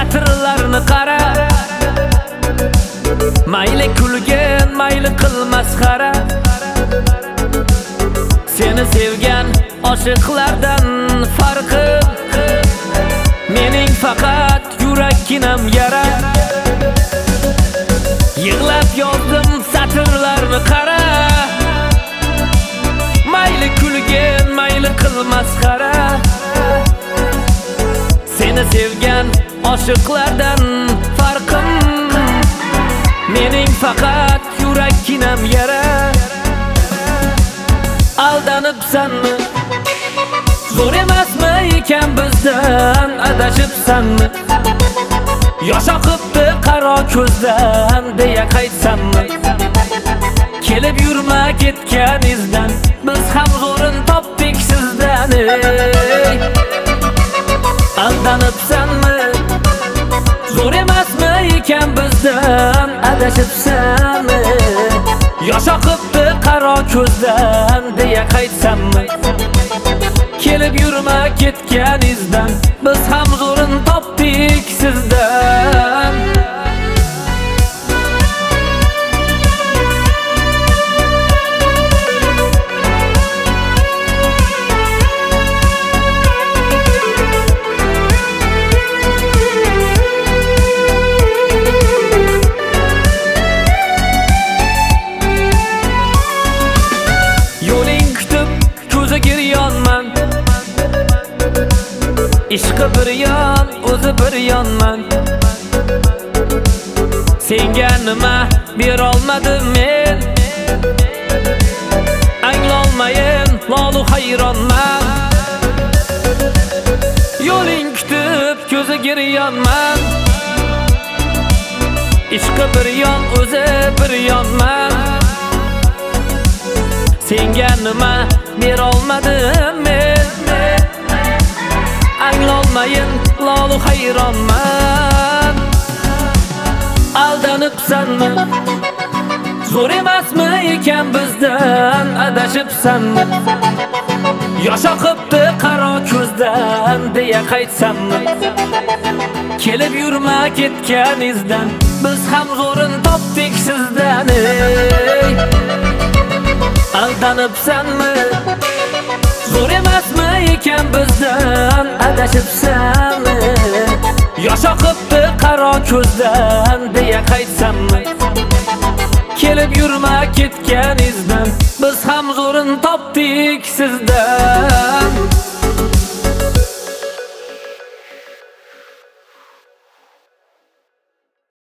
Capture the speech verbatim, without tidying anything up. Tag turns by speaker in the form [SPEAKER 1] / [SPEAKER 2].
[SPEAKER 1] satırlarını qara. Mayli kulgin, mayli qil masxara. Seni sevgan oshiqlardan farqim mening faqat yurakkinam yara. Yig'lab yozdim satırlarni qara. Mayli kulgin, mayli qil masxara. Seni sevgan oshiqlardan farqim mening faqat yurakkinam yara. Aldanıpsanmi? Zo'r emasmi ekan bizdan adashibsanmi? Yosh oqibdi qaro ko'zdan deya qaytsammi? Kelib yurma ketgan izdan, biz ham zo'rin topdik sizdan. Aldanıpsanmi? Zo'r emasmi ekan bizdan adashibsanmi? Yosh oqibdi qaro ko'zdan deya qaytsammi? Kelib yurma ketgan izdan, biz ham zo'rin topdik sizdan. Ishqi bir yon, o'zi bir yonman. Senga nima berolmadim men? Anglolmayin, lolu hayronman. Yo'ling kutib, ko'zi giryonman. Ishqi bir yon, o'zi bir yonman. Senga nima berolmadim men? Anglolmayin, lolu hayronman. Aldanıpsanmi? Zo'r emasmi ekan bizdan adashibsanmi? Yosh oqibdi qaro ko'zdan deya qaytsammi? Kelib yurma ketgan izdan, biz ham zo'rin topdik sizdan. Aldanıpsanmi? Zo'r emasmi ekan bizdan adashibsanmi? Yosh oqibdi qaro ko'zdan deya qaytsammi? Kelib yurma ketgan izdan, biz ham zo'rin topdik sizdan.